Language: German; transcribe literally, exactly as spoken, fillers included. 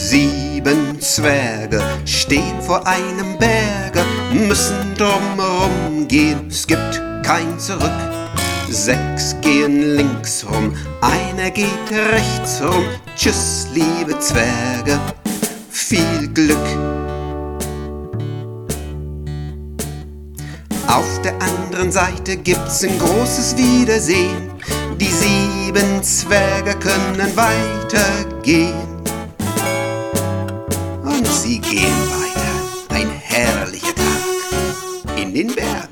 Sieben Zwerge stehen vor einem Berge, müssen drumherum gehen, es gibt kein Zurück. Sechs gehen links rum, einer geht rechts rum. Tschüss, liebe Zwerge, viel Glück. Auf der anderen Seite gibt's ein großes Wiedersehen. Die sieben Zwerge können weitergehen. Und sie gehen weiter, ein herrlicher Tag in den Bergen.